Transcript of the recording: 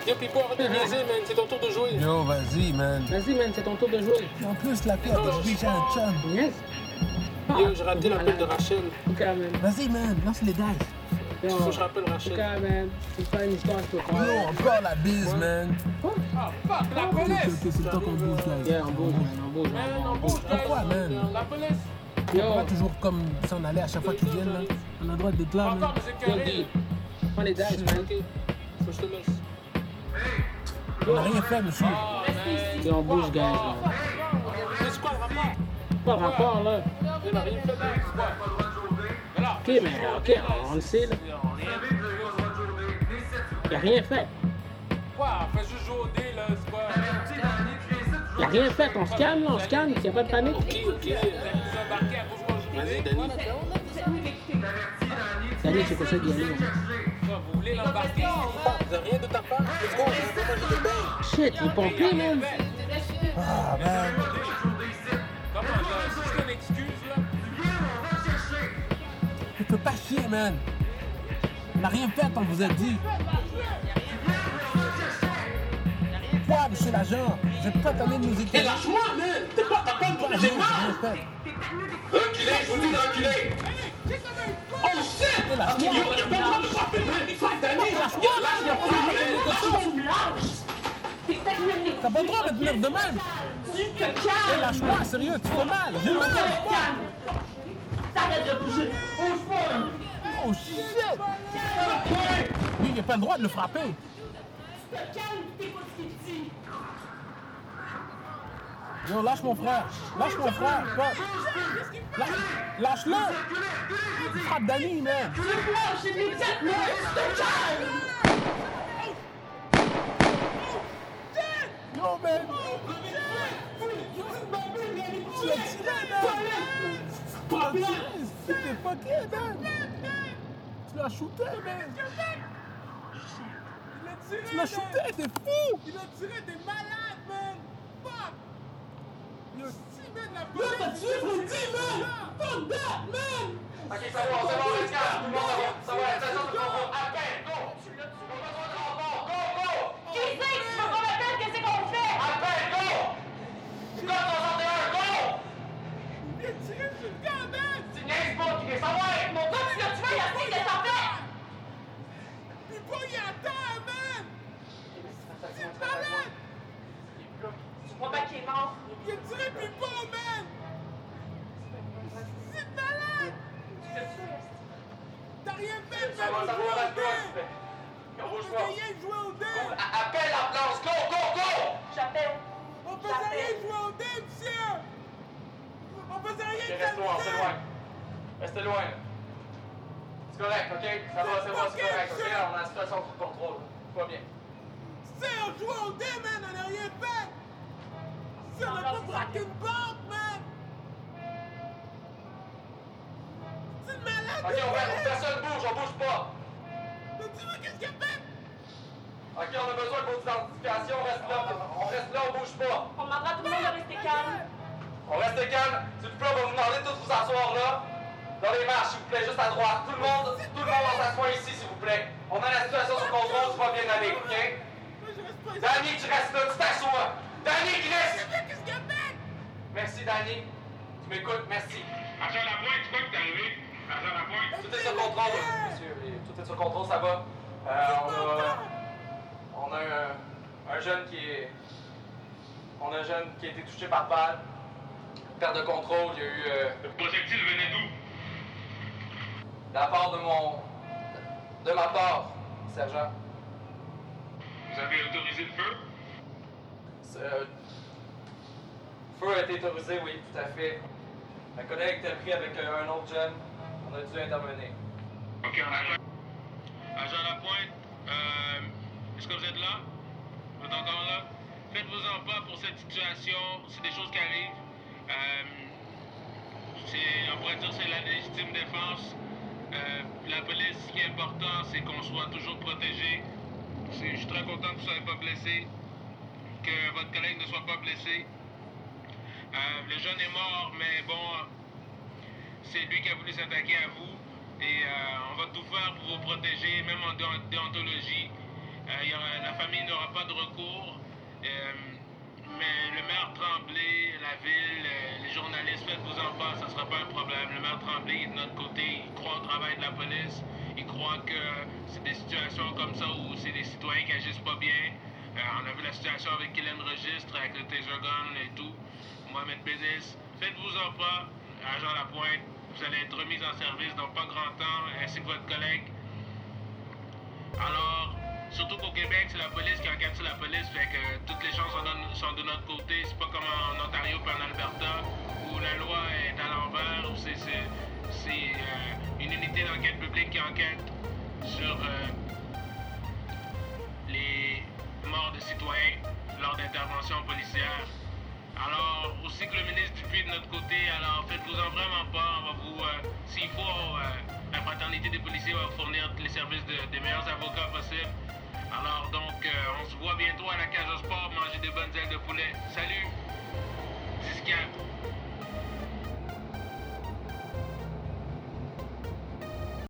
Yo, Pipo, arrête de niaiser, man. C'est ton tour de jouer. Yo, vas-y, man. Vas-y, man, c'est ton tour de jouer. En plus, la pierre, aujourd'hui, j'ai un chum. Yes. Yo, j'ai raté l'appel de Rachel. Ok, man. Vas-y, man, lance les dice. Faut que je rappelle Ok, Rachel. man. C'est pas une histoire, je peux Yo, encore la bise, man. Ah, fuck, la police! Ok, c'est le temps qu'on bouge, guys. Yeah, on bouge, man, on bouge. Man, on bouge, Pourquoi, guys. man? La police! On va Yo, toujours comme s'en aller à chaque fois qu'ils viennent, là. On a le droit d'être là, man. Encore, mais c'est yo, carré. D. Prends les dice, man. Ok, faut que je te laisse. On n'a rien fait, monsieur. Yo, on bouge, guys, man. C'est quoi le rapport? Pas de rapport, là. Il a rien fait, là. C'est quoi? Ok, mais ok, on le sait, là. Il a rien fait. Quoi? On fait juste jouer au dé, là. C'est quoi? Il a rien fait. On se calme, là, on se calme. Il n'y a pas de panique. Ok. Vas-y, Danny. Danny, c'est quoi ça, Gary? Vous voulez l'embarquer? Vous avez rien de ta part? Let's go, je vais manger des beignes. Shit, il est pompé, man. Ah, man. Comment ça? C'est juste une excuse, là? Tu peux pas chier, man. On n'a rien fait, on vous a dit. Quoi, monsieur l'agent? Vous êtes pas allé nous écouter. Lâche-moi, man! T'as pas le droit de J'ai faire mal! rien fait. Reculez, je vous dis de reculer! Oh shit! Yo, Lâche-moi. il a pas le droit de frapper, man! Il frappe Danny! T'as pas le droit de tenir de même. Hey, lâche-moi, sérieux, tu fais mal. J'ai mal. T'arrêtes de bouger! Oh shit! Lui, il n'a pas le droit de le frapper. Calme, t'écoutes ce qu'il dit! Yo, lâche mon frère. Lâche mon frère. Pas. Lâche-le. Il frappe Danny, man. Lâche immédiatement! Te calme! Yo, man. Tu l'as tiré, man. Tu l'as tiré. C'était fucké, man. Tu l'as shooté, man. Tu l'as shooté, t'es fou. Il a tiré des malades, man! Fuck! Yo, si, man, la Yo, t'as tué Rudy, man! Fuck that, man! Ok, c'est bon, let's go. Tout le monde ça va, attention, tout le monde. Appel, go! On a besoin de renfort, go, go! Qui c'est que tu veux qu'on appelle? Qu'est-ce qu'on fait? Appel, go! Code 61, go! Il a tiré sur le gars, man! Tu niaises pas, tu veux savoir? Mon gars, tu l'as tué, il a dit que ça fait! Puis pas, il attend, man! C'est malade! Tu crois pas qu'il est mort? Il a tiré puis pas, man! C'est malade! T'as rien fait, Ça man! va, On joue au reste dé! toi, On bouge faisait pas. rien jouer au dé! Appelle l'ambulance, go, go, go! J'appelle. On faisait rien jouer au dé, monsieur! On faisait rien Ok, que reste loin, c'est loin. Restez loin. C'est correct, ok? Ça va, c'est correct, ok? On a la situation sous contrôle. Tout va bien. Tu sais, on jouait au dé, man! On a rien fait! Si on a pas braqué une banque, man! C'est une malade! Ok, personne bouge, on bouge pas. Mais tu vois qu'est-ce qu'il a fait? Ok, on a besoin de vos identifications, on reste là, on bouge pas. On demandera à tout le monde de rester calme. On reste calme. S'il vous plaît, on va vous demander de tous vous asseoir là. Dans les marches, s'il vous plaît, juste à droite. Tout le monde on s'assoit ici, s'il vous plaît. On a la situation sous contrôle, tout va bien aller, ok? Moi, je reste pas ici. Danny, tu restes là, tu t'assois. Danny, Chris! Qu'est-ce qu'il a fait? Merci, Danny. Tu m'écoutes, merci. Agent Lapointe, c'est quoi qui est arrivé? Agent Lapointe? Tout est sur contrôle, monsieur. Tout est sur contrôle, ça va. On a un jeune qui est... On a un jeune qui a été touché par balle. Perte de contrôle, il y a eu... Le projectile venait d'où? de la part de ma part, sergent. Vous avez autorisé le feu? Feu a été autorisé, oui, tout à fait. Ma collègue était pris avec un autre jeune. On a dû intervenir. Ok, agent. Agent Lapointe, est-ce que vous êtes là? Vous êtes encore là? Faites-vous-en pas pour cette situation. C'est des choses qui arrivent. On pourrait dire que c'est la légitime défense. La police, ce qui est important, c'est qu'on soit toujours protégé. Je suis très content que vous ne soyez pas blessé, que votre collègue ne soit pas blessé. Le jeune est mort, mais bon, c'est lui qui a voulu s'attaquer à vous. Et on va tout faire pour vous protéger, même en déontologie. La famille n'aura pas de recours. Mais le maire Tremblay, la ville, les journalistes, faites-vous-en pas, ça ne sera pas un problème. Le maire Tremblay est de notre côté, il croit au travail de la police, il croit que c'est des situations comme ça où c'est des citoyens qui agissent pas bien. On a vu la situation avec Hélène Registre, avec le taser gun et tout. Mohamed Bénis, faites-vous-en pas, agent Lapointe, vous allez être remis en service dans pas grand temps, ainsi que votre collègue. Alors, surtout qu'au Québec, c'est la police qui enquête sur la police, fait que toutes les chances sont de notre côté. C'est pas comme en Ontario et en Alberta, où la loi est à l'envers, où c'est une unité d'enquête publique qui enquête sur les morts de citoyens lors d'interventions policières. Alors, aussi que le ministre Dupuis est de notre côté, alors faites-vous-en vraiment pas. On va vous, s'il faut, la fraternité des policiers va vous fournir les services des meilleurs avocats possibles. Alors donc, on se voit bientôt à la cage au sport manger des bonnes ailes de poulet. Salut!